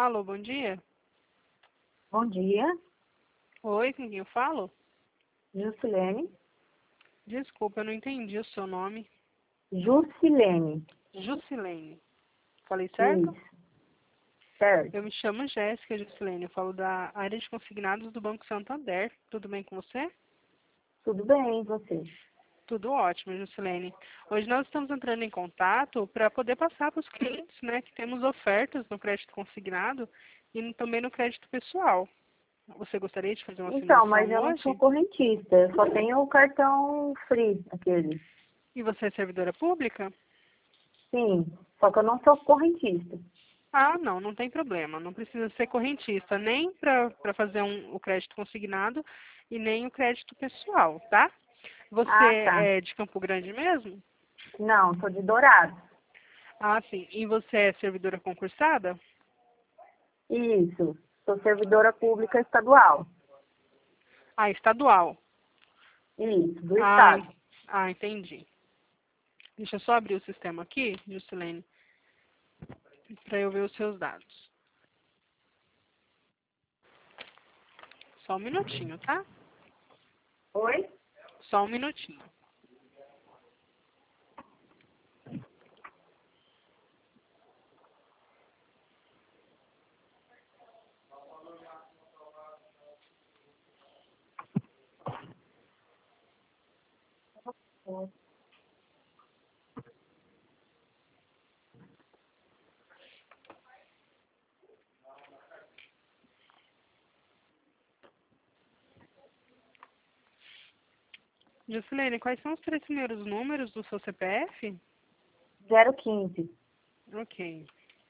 Alô, bom dia. Bom dia, Oi, com quem eu falo? Jusilene. Desculpa, eu não entendi o seu nome. Jusilene, Jusilene. Falei certo? isso, certo. Eu me chamo Jéssica Jusilene, eu falo da área de consignados do Banco Santander. Tudo bem com você? Tudo bem, e você? Tudo ótimo, Jusilene. Hoje nós estamos entrando em contato para poder passar para os clientes, né, que temos ofertas no crédito consignado e também no crédito pessoal. Você gostaria de fazer uma Então, mas simulação eu não sou hoje? correntista, eu só tenho o cartão free, aquele. E você é servidora pública? Sim, só que eu não sou correntista. Ah, não, não tem problema. Não precisa ser correntista, nem para fazer o crédito consignado e nem o crédito pessoal, tá? Você Ah, tá. é de Campo Grande mesmo? Não, sou de Dourado. Ah, sim. E você é servidora concursada? Isso, sou servidora pública estadual. Ah, estadual. Isso, do Ah, estado. entendi. Deixa eu só abrir o sistema aqui, Juscelene, para eu ver os seus dados. Só um minutinho, tá? Oi? Só um minutinho. Juscelene, quais são os três primeiros números do seu CPF? 015. Ok.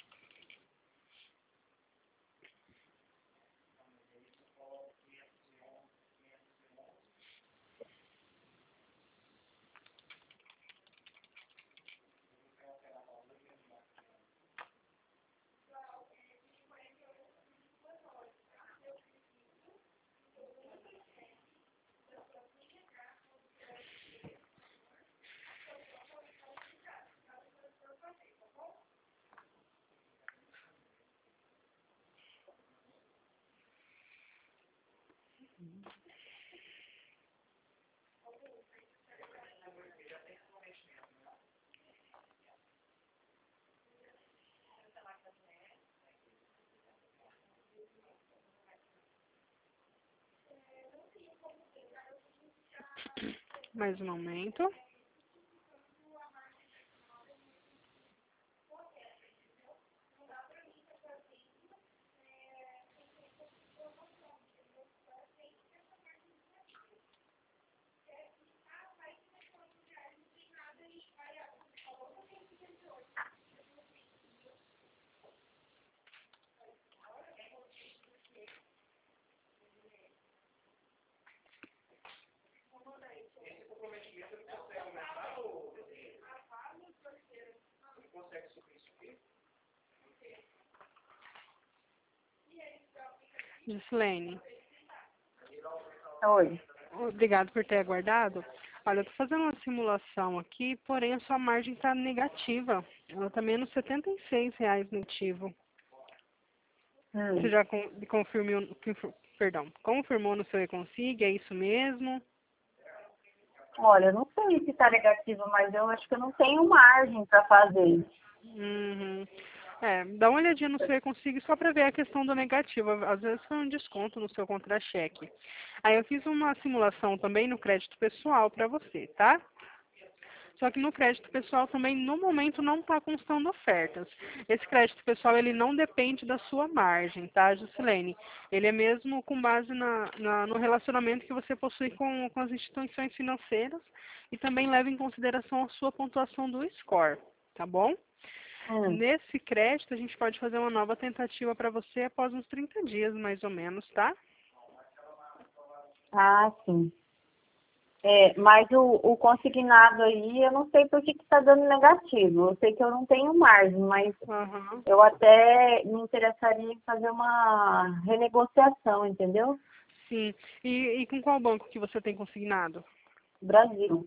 Mais um momento. Gislene, Oi. obrigado por ter aguardado. Olha, eu estou fazendo uma simulação aqui, porém a sua margem está negativa. Ela está menos R$ 76 negativo. Você Hum. já confirmou, perdão, confirmou no seu e-consig, é isso mesmo? Olha, eu não sei se está negativo, mas eu acho que eu não tenho margem para fazer isso. Uhum. É, dá uma olhadinha no seu e-consig só para ver a questão do negativo. Às vezes foi um desconto no seu contra-cheque. Aí eu fiz uma simulação também no crédito pessoal para você, tá? Só que no crédito pessoal também, no momento, não está constando ofertas. Esse crédito pessoal, ele não depende da sua margem, tá, Juscelene? Ele é mesmo com base no relacionamento que você possui com as instituições financeiras e também leva em consideração a sua pontuação do score, tá bom? Hum. Nesse crédito, a gente pode fazer uma nova tentativa para você após uns 30 dias, mais ou menos, tá? Ah, sim. É, mas o consignado aí, eu não sei por que está dando negativo. Eu sei que eu não tenho margem, mas Aham. eu até me interessaria em fazer uma renegociação, entendeu? Sim. E com qual banco que você tem consignado? Brasil.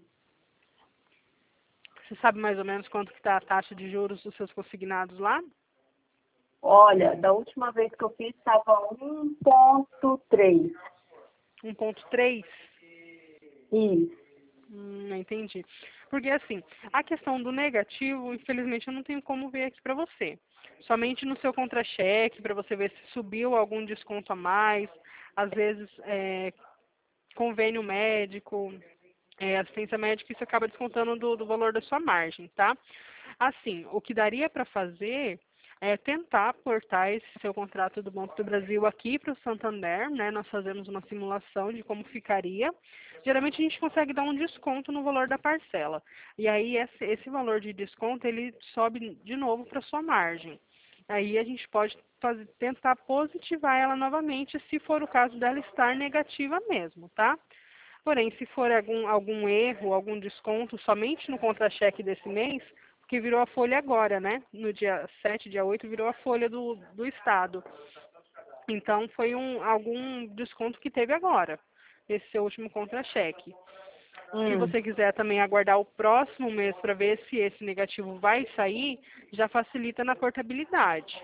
Você sabe mais ou menos quanto que está a taxa de juros dos seus consignados lá? Olha, da última vez que eu fiz estava 1,3. 1,3? Isso. Entendi. Porque assim, a questão do negativo, infelizmente eu não tenho como ver aqui para você. Somente no seu contra-cheque, para você ver se subiu algum desconto a mais, às vezes convênio médico, assistência médica, isso acaba descontando do valor da sua margem, tá? Assim, o que daria para fazer é tentar portar esse seu contrato do Banco do Brasil aqui para o Santander, né? Nós fazemos uma simulação de como ficaria. Geralmente a gente consegue dar um desconto no valor da parcela. E aí esse valor de desconto, ele sobe de novo para sua margem. Aí a gente pode tentar positivar ela novamente, se for o caso dela estar negativa mesmo, tá? Porém, se for algum erro, algum desconto somente no contra-cheque desse mês, porque virou a folha agora, né? No dia 7, dia 8, virou a folha do Estado. Então, foi algum desconto que teve agora, esse seu último contra-cheque. Se Hum. você quiser também aguardar o próximo mês para ver se esse negativo vai sair, já facilita na portabilidade.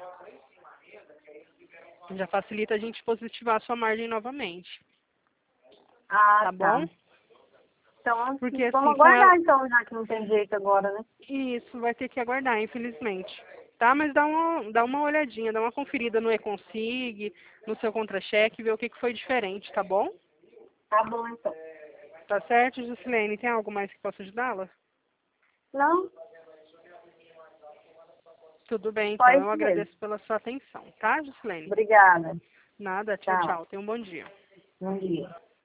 Já facilita a gente positivar a sua margem novamente. Ah, Tá tá. bom? Então, Porque vamos assim, com ela. aguardar então, já que não tem jeito agora, né? Isso, vai ter que aguardar, infelizmente. Tá? Mas dá uma olhadinha, dá uma conferida no e-consig, no seu contra-cheque, ver o que foi diferente, tá bom? Tá bom, então. Tá certo, Juscelene? Tem algo mais que possa ajudá-la? Não, Tudo bem, só então. Eu isso mesmo. agradeço pela sua atenção, tá, Juscelene? Obrigada. Nada, tchau, Tchau. tchau. Tenha um bom dia. Bom dia.